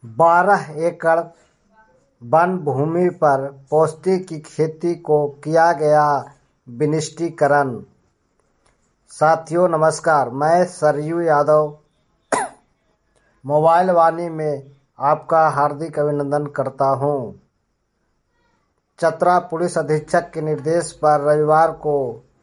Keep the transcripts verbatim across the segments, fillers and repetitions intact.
बारह एकड़ वन भूमि पर पोस्ते की खेती को किया गया विनिष्टीकरण। साथियों नमस्कार, मैं सरयू यादव मोबाइल वाणी में आपका हार्दिक अभिनंदन करता हूं। चतरा पुलिस अधीक्षक के निर्देश पर रविवार को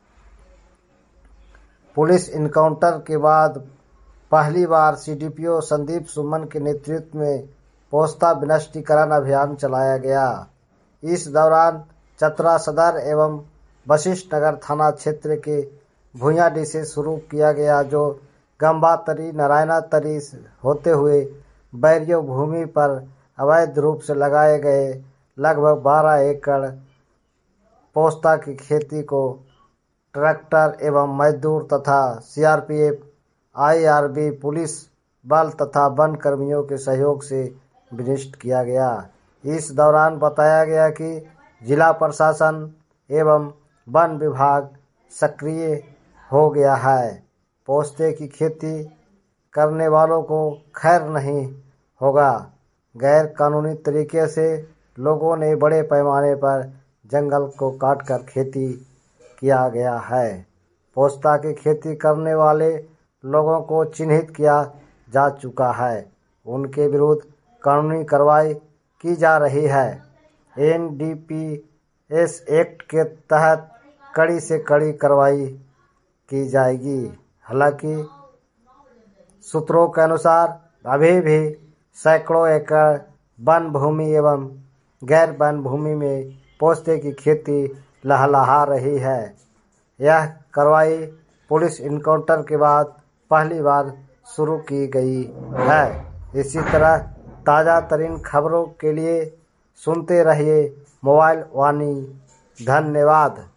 पुलिस इनकाउंटर के बाद पहली बार सीडीपीओ संदीप सुमन के नेतृत्व में पोस्ता विनिष्टीकरण अभियान चलाया गया। इस दौरान चतरा सदर एवं वशिष्ठ नगर थाना क्षेत्र के भुइयाडीह से शुरू किया गया, जो गंबा तरी नारायणा तरी होते हुए बैरियो भूमि पर अवैध रूप से लगाए गए लगभग बारह एकड़ पोस्ता की खेती को ट्रैक्टर एवं मजदूर तथा सीआरपीएफ, आईआरबी पुलिस बल तथा वन कर्मियों के सहयोग से विनिष्ट किया गया। इस दौरान बताया गया कि जिला प्रशासन एवं वन विभाग सक्रिय हो गया है। पोस्ते की खेती करने वालों को खैर नहीं होगा। गैर कानूनी तरीके से लोगों ने बड़े पैमाने पर जंगल को काटकर खेती किया गया है। पोस्ता की खेती करने वाले लोगों को चिन्हित किया जा चुका है। उनके विरुद्ध कानूनी कार्रवाई की जा रही है। एनडीपीएस एक्ट के तहत कड़ी से कड़ी कार्रवाई की जाएगी। हालांकि सूत्रों के अनुसार अभी भी सैकड़ों एकड़ वन भूमि एवं गैर वन भूमि में पोस्ते की खेती लहलहा रही है। यह कार्रवाई पुलिस इनकाउंटर के बाद पहली बार शुरू की गई है। इसी तरह ताज़ा तरीन खबरों के लिए सुनते रहिए मोबाइल वाणी। धन्यवाद।